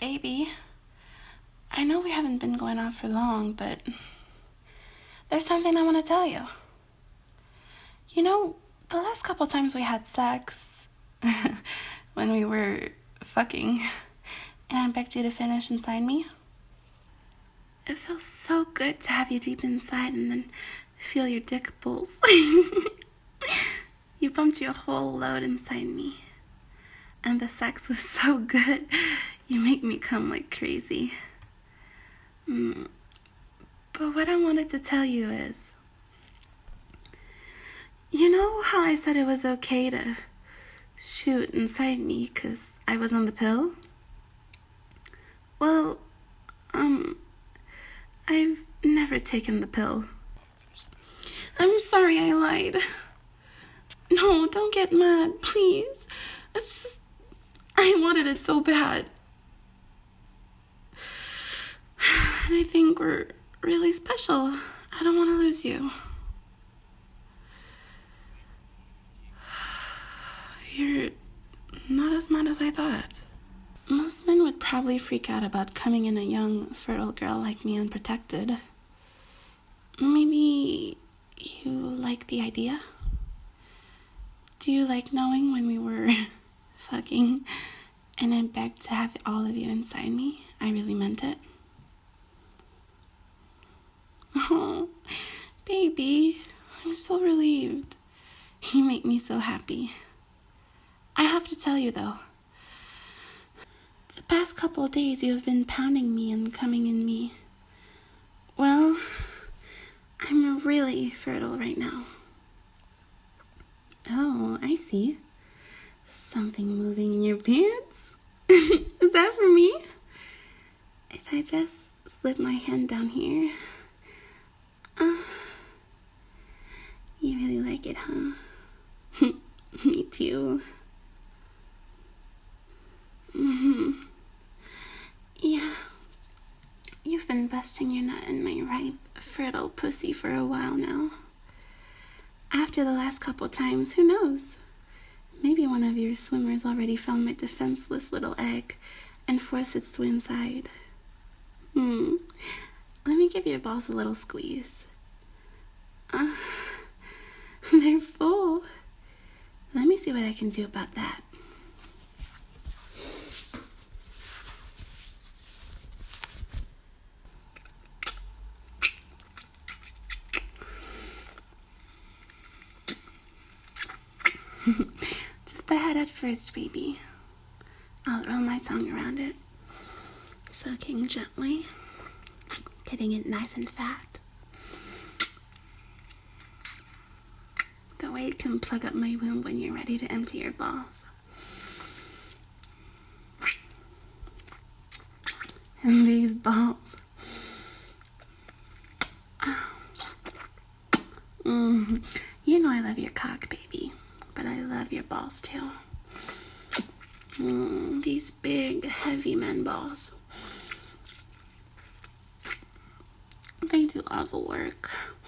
Baby, I know we haven't been going out for long, but there's something I want to tell you. You know, the last couple times we had sex, when we were fucking, and I begged you to finish and sign me, it feels so good to have you deep inside and then feel your dick pulse. You pumped your whole load inside me. And the sex was so good, you make me come like crazy. But what I wanted to tell you is, you know how I said it was okay to shoot inside me because I was on the pill? Well, I've never taken the pill. I'm sorry I lied. No, don't get mad, please. It's just, I wanted it so bad. And I think we're really special. I don't want to lose you. You're not as mad as I thought. Most men would probably freak out about coming in a young, fertile girl like me unprotected. Maybe you like the idea? Do you like knowing when we were fucking and I begged to have all of you inside me? I really meant it. Oh, baby, I'm so relieved. You make me so happy. I have to tell you though, the past couple of days you have been pounding me and coming in me. Well, I'm really fertile right now. Oh, I see. Something moving in your pants? Is that for me? If I just slip my hand down here. You really like it, huh? Me too. Yeah. You've been busting your nut in my ripe, fertile pussy for a while now. After the last couple times, who knows? Maybe one of your swimmers already found my defenseless little egg and forced its way inside. Let me give your balls a little squeeze. They're full. Let me see what I can do about that. Just the head at first, baby. I'll roll my tongue around it, sucking gently, getting it nice and fat. The way it can plug up my womb when you're ready to empty your balls. And these balls. You know I love your cock, baby, but I love your balls too. These big, heavy man balls. They do all the work.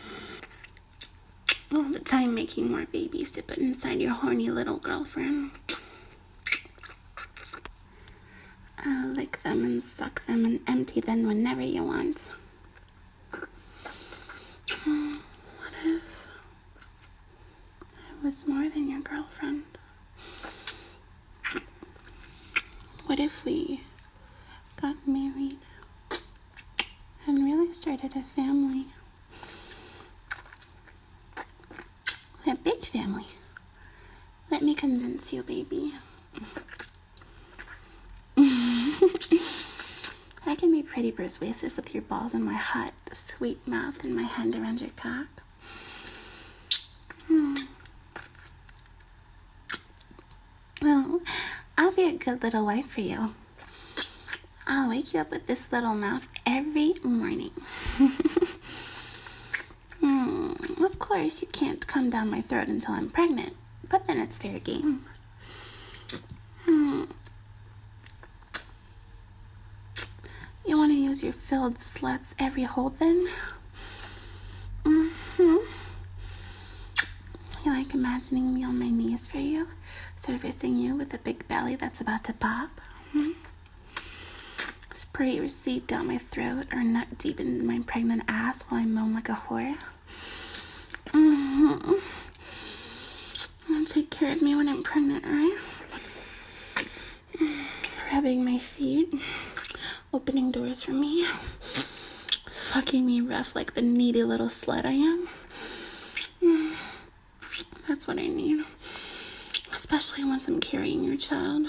All the time making more babies to put inside your horny little girlfriend. I'll lick them and suck them and empty them whenever you want. What if I was more than your girlfriend? What if we got married and really started a family? A big family. Let me convince you, baby. I can be pretty persuasive with your balls and my hot, sweet mouth and my hand around your cock. Well, I'll be a good little wife for you. I'll wake you up with this little mouth every morning. Of course, you can't come down my throat until I'm pregnant, but then it's fair game. You want to use your filled sluts every hold then? You like imagining me on my knees for you, servicing you with a big belly that's about to pop? spray your seed down my throat or nut deep in my pregnant ass while I moan like a whore. Take care of me when I'm pregnant, right? Rubbing my feet, opening doors for me, fucking me rough like the needy little slut I am. That's what I need, especially once I'm carrying your child.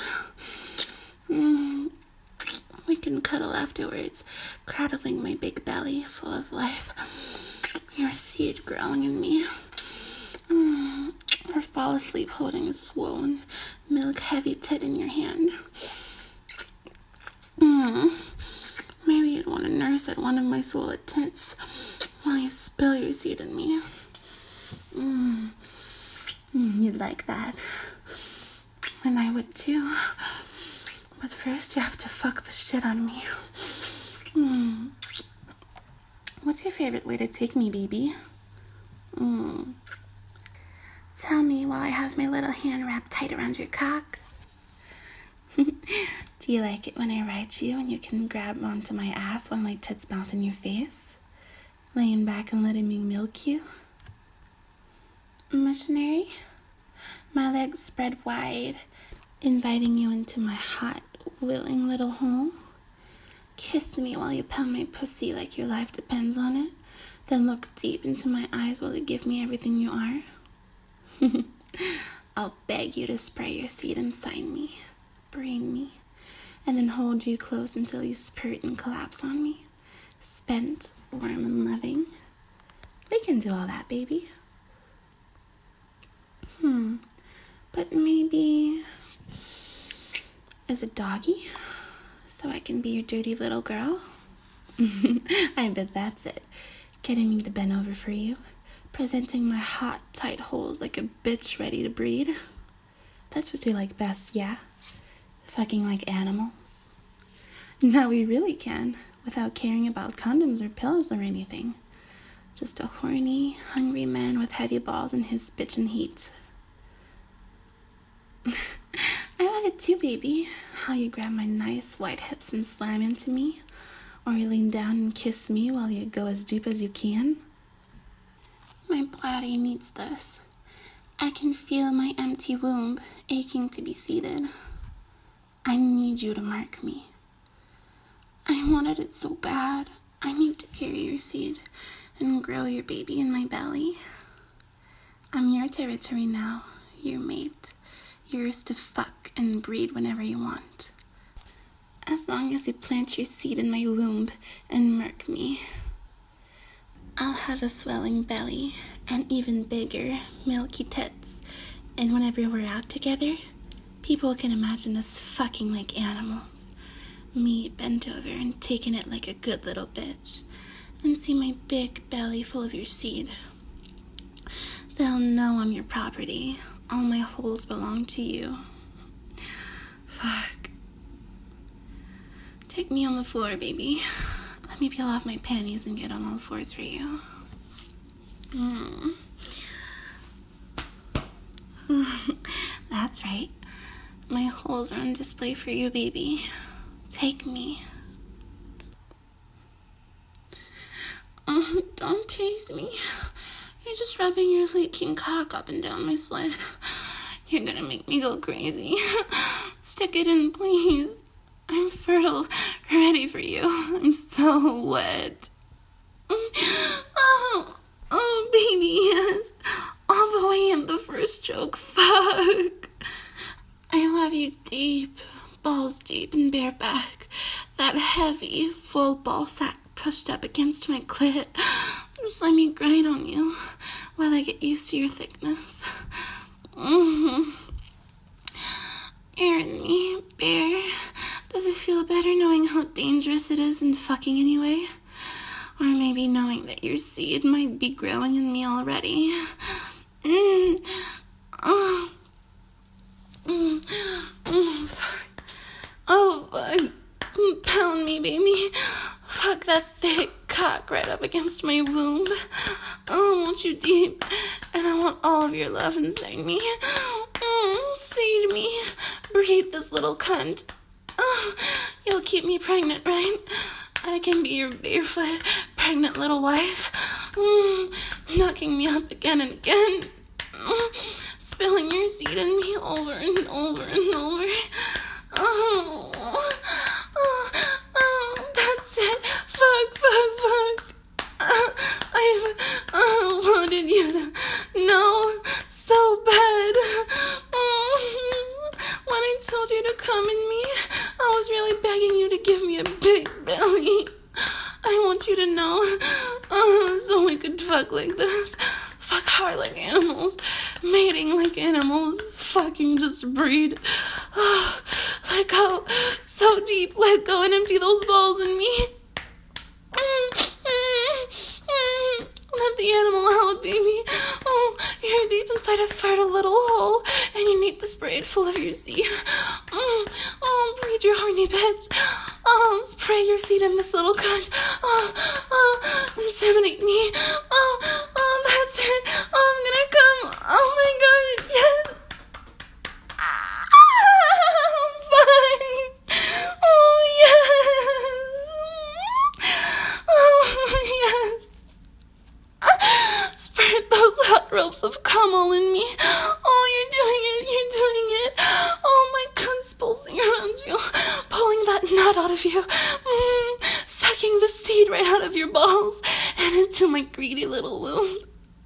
We can cuddle afterwards, cradling my big belly full of life, your seed growing in me. Or fall asleep holding a swollen, milk-heavy tit in your hand. Maybe you'd want to nurse at one of my swollen tits while you spill your seed in me. You'd like that. And I would too. But first you have to fuck the shit out of me. What's your favorite way to take me, baby? Tell me while I have my little hand wrapped tight around your cock. Do you like it when I ride you and you can grab onto my ass while my tits bounce in your face? Laying back and letting me milk you? Missionary? My legs spread wide, inviting you into my hot, willing little home. Kiss me while you pound my pussy like your life depends on it. Then look deep into my eyes while you give me everything you are. I'll beg you to spray your seed inside me, brain me, and then hold you close until you spurt and collapse on me. Spent, warm, and loving. We can do all that, baby. But maybe as a doggy, so I can be your dirty little girl. I bet that's it. Getting me to bend over for you. Presenting my hot, tight holes like a bitch ready to breed. That's what you like best, yeah? Fucking like animals. Now we really can, without caring about condoms or pills or anything. Just a horny, hungry man with heavy balls in his bitchin' heat. I love it too, baby. How you grab my nice white hips and slam into me. Or you lean down and kiss me while you go as deep as you can. My body needs this. I can feel my empty womb aching to be seated. I need you to mark me. I wanted it so bad. I need to carry your seed and grow your baby in my belly. I'm your territory now, your mate. Yours to fuck and breed whenever you want. As long as you plant your seed in my womb and mark me. I'll have a swelling belly and even bigger, milky tits. And whenever we're out together, people can imagine us fucking like animals. Me bent over and taking it like a good little bitch. And see my big belly full of your seed. They'll know I'm your property. All my holes belong to you. Fuck. Take me on the floor, baby. Let me peel off my panties and get on all fours for you. That's right. My holes are on display for you, baby. Take me. Don't tease me. You're just rubbing your leaking cock up and down my slit. You're gonna make me go crazy. Stick it in, please. I'm fertile, ready for you. I'm so wet. Oh, baby, yes. All the way in the first stroke. Fuck. I love you deep, balls deep and bareback. That heavy, full ball sack pushed up against my clit. Just let me grind on you while I get used to your thickness. Air in me, bare. Does it feel better knowing how dangerous it is in fucking anyway? Or maybe knowing that your seed might be growing in me already. Fuck. Oh, fuck. Pound me, baby. Fuck that thick cock right up against my womb. Oh, I want you deep. And I want all of your love inside me. Say to me, breathe this little cunt. Oh, you'll keep me pregnant, right? I can be your barefoot, pregnant little wife. Knocking me up again and again. Spilling your seed in me over and over and over. That's it. Fuck. I wanted you to know so bad. When I told you to come in me, I was really begging you to give me a big belly. I want you to know, so we could fuck like this. Fuck hard like animals, mating like animals, fucking just breed. Let go, so deep, let go and empty those balls in me. Let the animal out, baby. You're deep inside a fertile little hole, and you need to spray it full of your seed. Breed your horny bitch. Spray your seed in this little cunt. Inseminate me. That's it. I'm gonna come. Oh my god, yes. Fine. Yes. Spread those hot ropes of cum all in me. You're doing it. My cunt's pulsing around you, pulling that nut out of you, sucking the seed right out of your balls and into my greedy little womb.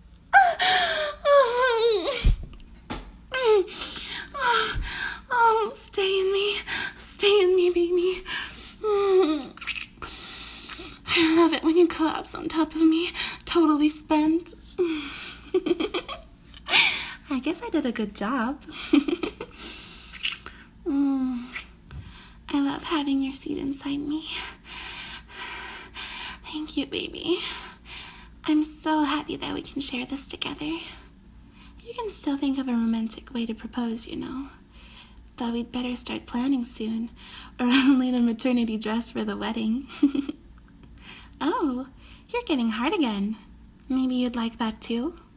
Stay in me, baby. I love it when you collapse on top of me, totally spent. I guess I did a good job. I love having your seed inside me. Thank you, baby. I'm so happy that we can share this together. You can still think of a romantic way to propose, you know. But we'd better start planning soon, or I'll need a maternity dress for the wedding. Oh, you're getting hard again. Maybe you'd like that too?